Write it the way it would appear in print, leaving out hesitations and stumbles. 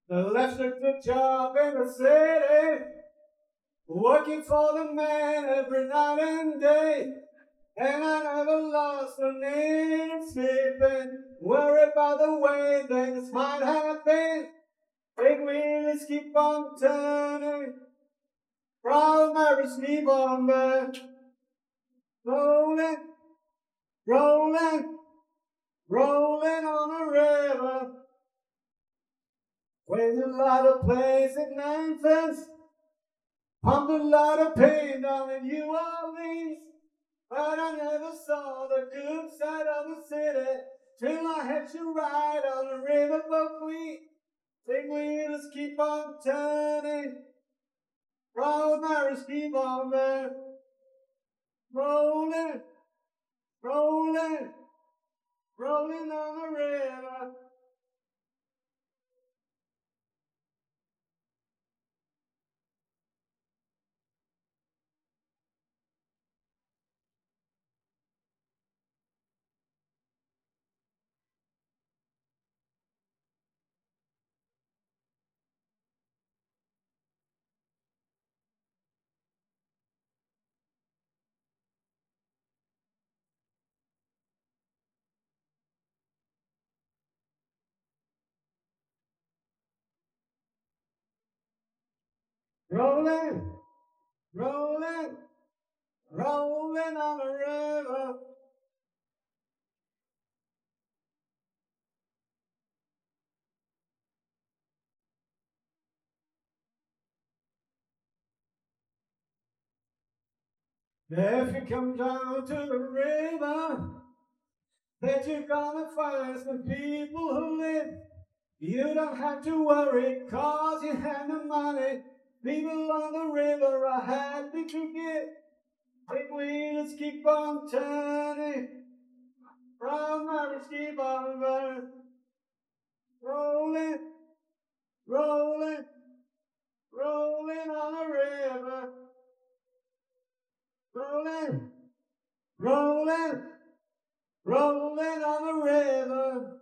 I left a good job in the city, working for the man every night and day. And I never lost a minute sleeping, worried about the way things might have been. Big wheels keep on turning, proud Mary's keep on rolling, rolling, rolling on a river. Played a lot of plays in Memphis, pumped a lot of pain down in New Orleans. But I never saw the good side of the city till I had to ride on the riverboat Queen. Big wheels keep on turning, proud Mary's keep on rolling, rolling, rolling on the river. Rolling, rolling, rolling on the river. If you come down to the river, bet you're gonna find some people who live. You don't have to worry, cause you have the money. People on the river are happy to give. Big wheels keep on turning, brown mountains keep on rolling, rolling, rolling on the river. Rolling, rolling, rolling on the river.